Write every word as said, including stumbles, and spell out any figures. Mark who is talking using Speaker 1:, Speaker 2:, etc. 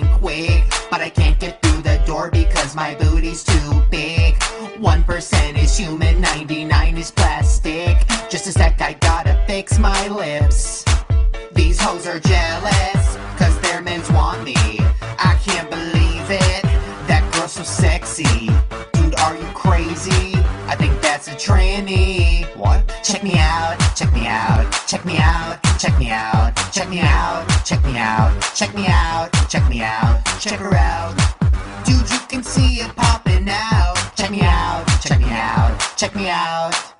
Speaker 1: fucking quick, but I can't get through the door because my booty's too big. One percent is human, ninety-nine is plastic. Just a sec, I gotta fix my lips. These hoes are jealous, cause their mens want me. I can't believe it, that girl's so sexy. Dude, are you crazy? I think that's a tranny. What? Check me out, check me out, check me out, check me out, check me out, check me out, check me out, check me out, check her out. Dude, you can see it popping out. Check me out, check me out, check me out.